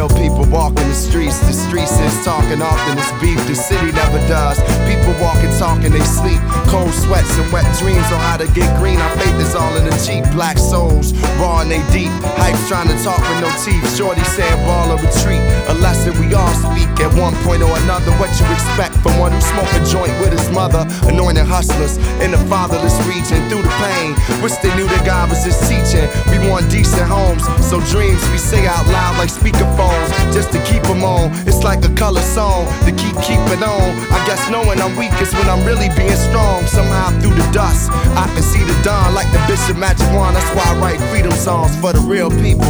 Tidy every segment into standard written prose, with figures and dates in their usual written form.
real people walking the streets is talking often, it's beef, the city never does. People walking, talking, they sleep. Cold sweats and wet dreams on how to get green. Our faith is all in the Jeep. Black souls, raw and they deep. Hype's trying to talk with no teeth. Shorty saying ball or retreat. A lesson we all speak at one point or another. What you expect from one who smoke a joint with his mother? Anointed hustlers in the fatherless region. Through the pain, wish they knew that God was just teaching. We want decent homes, so dreams we say out loud like speakerphones, just to keep them on. It's like a color song to keeping on. I guess knowing I'm weak is when I'm really being strong. Somehow through the dust, I can see the dawn like the Bishop Magic Wand. That's why I write freedom songs for the real people.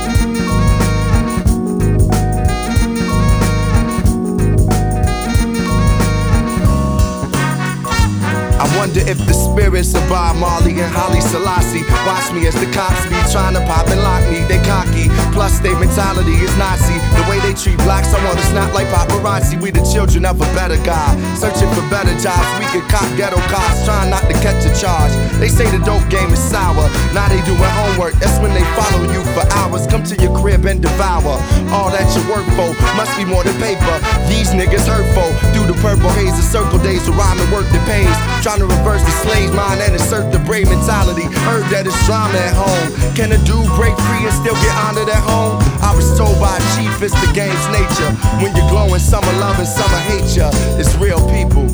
I wonder if the spirits of Bob Marley and Haile Selassie watch me as the cops be trying to pop and lock me. They cocky, plus their mentality is Nazi. The way they treat blacks, I wanna snap like paparazzi. We the children of a better God, searching for better jobs. We could cop ghetto cops, trying not to catch a charge. They say the dope game is sour, now they doing homework. That's when they follow you for hours. Come to your crib and devour all that you work for. Must be more than paper. These niggas hurtful. Through the purple haze of circle days of rhyme and work that pays. Trying to reverse the slave mind and insert the brave mentality. Heard that it's drama at home. Can a dude break free and still get honored at home? I was told by a chief it's the game's nature. When you're glowing, some are loving, some are hate ya. It's real people.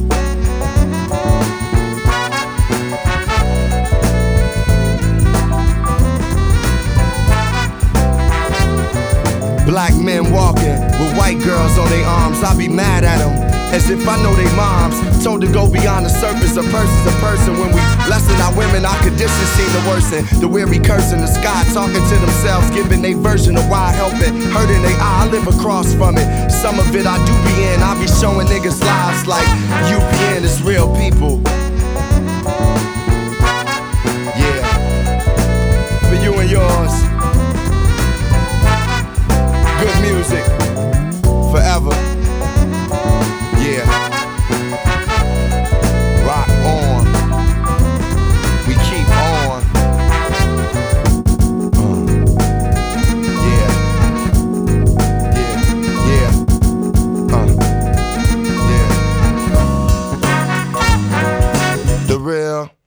Black men walking with white girls on their arms. I be mad at them, as if I know they moms. Told to go beyond the surface, a person's a person. When we lessen our women, our conditions seem to worsen. The weary cursing the sky, talking to themselves, giving their version of why I help it. Hurting they eye, I live across from it. Some of it I do be in, I be showing niggas lives like UPN is real people. Yeah, for you and yours. Good music.